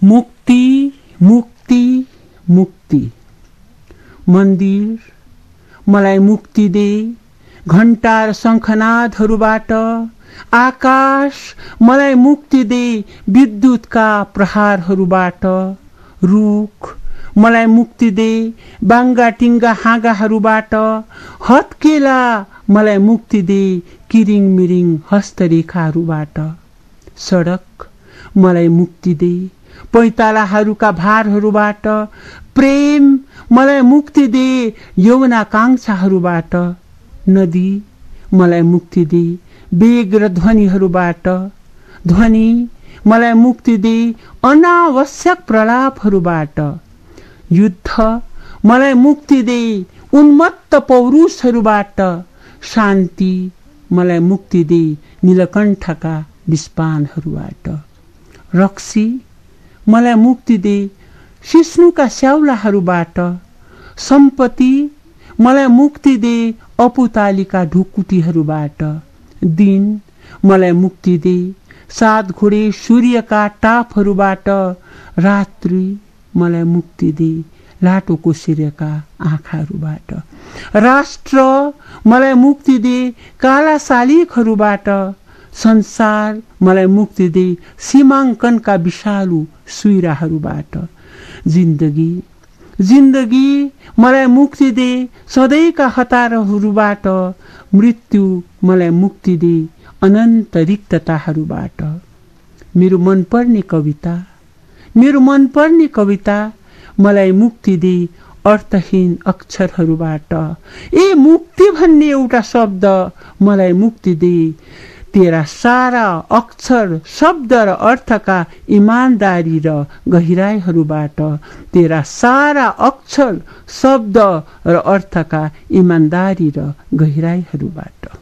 मुक्ति मुक्ति मुक्ति। मन्दिर मलाई मुक्ति दे घण्टा र शङ्खनादहरूबाट। आकाश मलाई मुक्ति दे विद्युतका प्रहारहरूबाट। रुख मलाई मुक्ति दे बाङ्गाटिङ्गा हाँगाहरूबाट। हत्केला मलाई मुक्ति दे किरिङ मिरिङ हस्तरेखाहरूबाट। सडक मलाई मुक्ति दे पैतालाहरूका भारहरूबाट। प्रेम मलाई मुक्ति दे यौवनाकाङ्क्षाहरूबाट। नदी मलाई मुक्ति दे वेग र ध्वनिहरूबाट। ध्वनि मलाई मुक्ति दे अनावश्यक प्रलापहरूबाट। युद्ध मलाई मुक्ति दे उन्मत्त पौरुषहरूबाट। शान्ति मलाई मुक्ति दे नीलकण्ठका विस्पानहरूबाट। रक्सी मलाई मुक्ति दे सिस्नुका स्याउलाहरूबाट। सम्पत्ति मलाई मुक्ति दे अपुतालीका ढुकुटीहरूबाट। दिन मलाई मुक्ति दे सात घोडे सूर्यका टापहरूबाट। रात्रि मलाई मुक्ति दे लाटोको सूर्यका आँखाहरूबाट। राष्ट्र मलाई मुक्ति दे काला शालिगहरूबाट। संसार मलाई मुक्ति दे सीमाङ्कनका विषालु सुइराहरूबाट। जिन्दगी जिन्दगी मलाई मुक्ति दे सधैँका हतारहरूबाट। मृत्यु मलाई मुक्ति दे अनन्त रिक्तताहरूबाट। मेरो मनपर्ने कविता मलाई मुक्ति दे अर्थहीन अक्षरहरूबाट। ए मुक्ति भन्ने एउटा शब्द मलाई मुक्ति दे तेरा सारा अक्षर शब्द र अर्थका इमानदारी र गहिराईहरूबाट। तेरा सारा अक्षर शब्द र अर्थका इमानदारी र गहिराईहरूबाट।